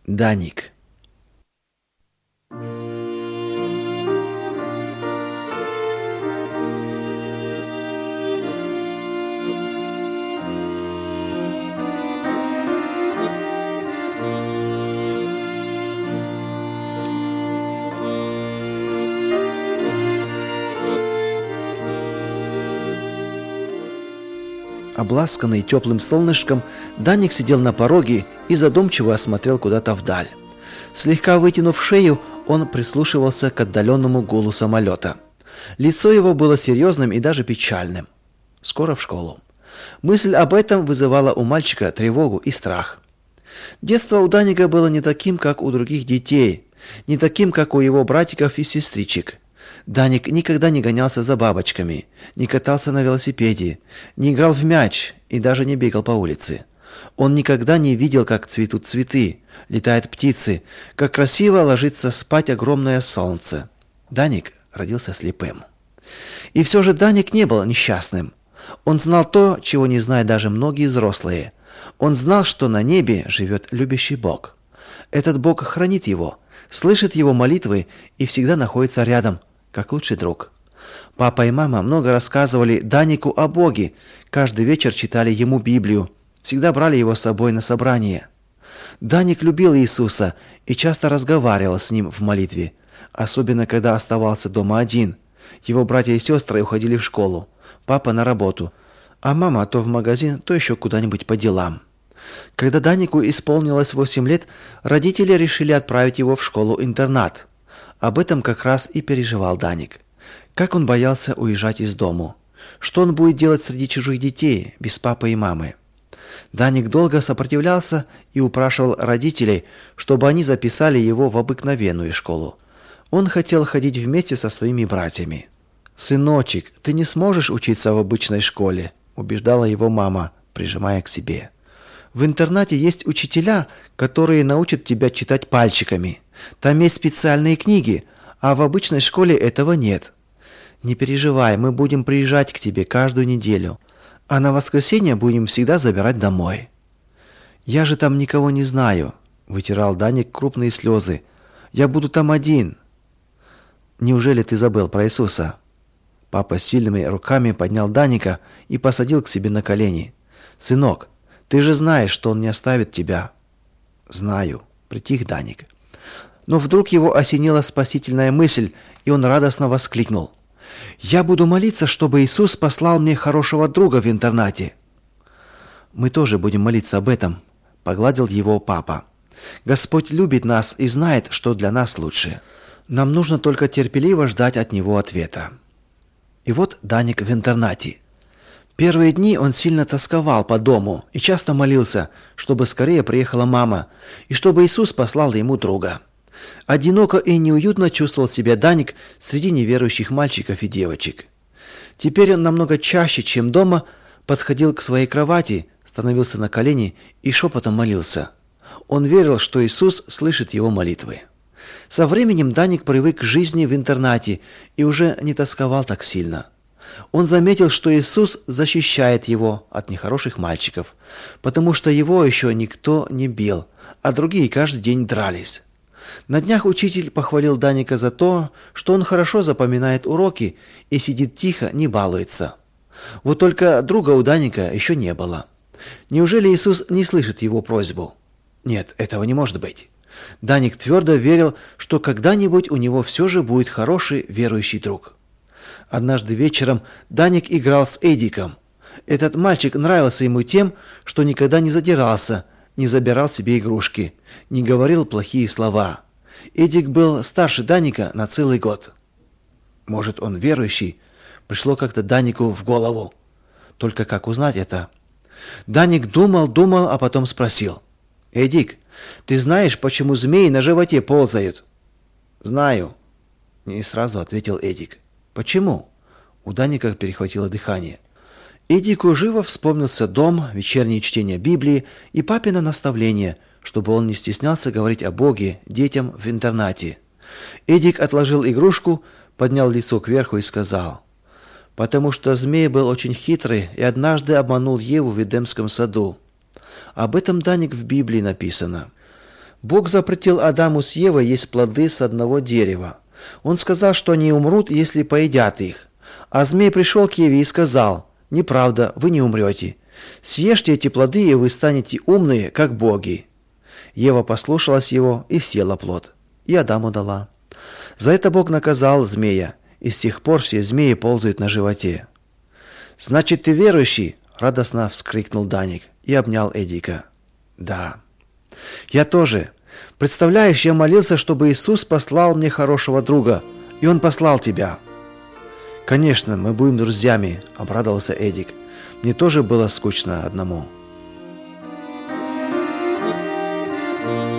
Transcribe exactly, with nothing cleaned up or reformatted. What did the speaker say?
Даник. Обласканный теплым солнышком, Даник сидел на пороге и задумчиво осмотрел куда-то вдаль. Слегка вытянув шею, он прислушивался к отдаленному гулу самолета. Лицо его было серьезным и даже печальным. Скоро в школу. Мысль об этом вызывала у мальчика тревогу и страх. Детство у Даника было не таким, как у других детей, не таким, как у его братиков и сестричек. Даник никогда не гонялся за бабочками, не катался на велосипеде, не играл в мяч и даже не бегал по улице. Он никогда не видел, как цветут цветы, летают птицы, как красиво ложится спать огромное солнце. Даник родился слепым. И все же Даник не был несчастным. Он знал то, чего не знают даже многие взрослые. Он знал, что на небе живет любящий Бог. Этот Бог хранит его, слышит его молитвы и всегда находится рядом, как лучший друг. Папа и мама много рассказывали Данику о Боге, каждый вечер читали ему Библию, всегда брали его с собой на собрания. Даник любил Иисуса и часто разговаривал с ним в молитве, особенно когда оставался дома один. Его братья и сестры уходили в школу, папа на работу, а мама то в магазин, то еще куда-нибудь по делам. Когда Данику исполнилось восемь лет, родители решили отправить его в школу-интернат. Об этом как раз и переживал Даник. Как он боялся уезжать из дому. Что он будет делать среди чужих детей, без папы и мамы. Даник долго сопротивлялся и упрашивал родителей, чтобы они записали его в обыкновенную школу. Он хотел ходить вместе со своими братьями. «Сыночек, ты не сможешь учиться в обычной школе», убеждала его мама, прижимая к себе. «В интернате есть учителя, которые научат тебя читать пальчиками. Там есть специальные книги, а в обычной школе этого нет. Не переживай, мы будем приезжать к тебе каждую неделю, а на воскресенье будем всегда забирать домой». «Я же там никого не знаю», вытирал Даник крупные слезы. «Я буду там один». «Неужели ты забыл про Иисуса?» Папа сильными руками поднял Даника и посадил к себе на колени. «Сынок, ты же знаешь, что он не оставит тебя». «Знаю», притих Даник. Но вдруг его осенила спасительная мысль, и он радостно воскликнул: «Я буду молиться, чтобы Иисус послал мне хорошего друга в интернате». «Мы тоже будем молиться об этом», погладил его папа. «Господь любит нас и знает, что для нас лучше. Нам нужно только терпеливо ждать от него ответа». И вот Даник в интернате. Первые дни он сильно тосковал по дому и часто молился, чтобы скорее приехала мама и чтобы Иисус послал ему друга. Одиноко и неуютно чувствовал себя Даник среди неверующих мальчиков и девочек. Теперь он намного чаще, чем дома, подходил к своей кровати, становился на колени и шепотом молился. Он верил, что Иисус слышит его молитвы. Со временем Даник привык к жизни в интернате и уже не тосковал так сильно. Он заметил, что Иисус защищает его от нехороших мальчиков, потому что его еще никто не бил, а другие каждый день дрались. На днях учитель похвалил Даника за то, что он хорошо запоминает уроки и сидит тихо, не балуется. Вот только друга у Даника еще не было. Неужели Иисус не слышит его просьбу? Нет, этого не может быть. Даник твердо верил, что когда-нибудь у него все же будет хороший верующий друг. Однажды вечером Даник играл с Эдиком. Этот мальчик нравился ему тем, что никогда не задирался, не забирал себе игрушки, не говорил плохие слова. Эдик был старше Даника на целый год. Может, он верующий? Пришло как-то Данику в голову. Только как узнать это? Даник думал, думал, а потом спросил: «Эдик, ты знаешь, почему змеи на животе ползают?» «Знаю», — не сразу ответил Эдик. «Почему?» У Даника перехватило дыхание. Эдику живо вспомнился дом, вечернее чтение Библии и папино наставление, чтобы он не стеснялся говорить о Боге детям в интернате. Эдик отложил игрушку, поднял лицо кверху и сказал: «Потому что змей был очень хитрый и однажды обманул Еву в Эдемском саду». Об этом, Даник, в Библии написано. Бог запретил Адаму с Евой есть плоды с одного дерева. Он сказал, что они умрут, если поедят их. А змей пришел к Еве и сказал: «Неправда, вы не умрете. Съешьте эти плоды, и вы станете умные, как боги». Ева послушалась его и съела плод, и Адаму дала. За это Бог наказал змея, и с тех пор все змеи ползают на животе. «Значит, ты верующий?» – радостно вскрикнул Даник и обнял Эдика. «Да». «Я тоже. Представляешь, я молился, чтобы Иисус послал мне хорошего друга, и Он послал тебя». «Конечно, мы будем друзьями», – обрадовался Эдик. «Мне тоже было скучно одному».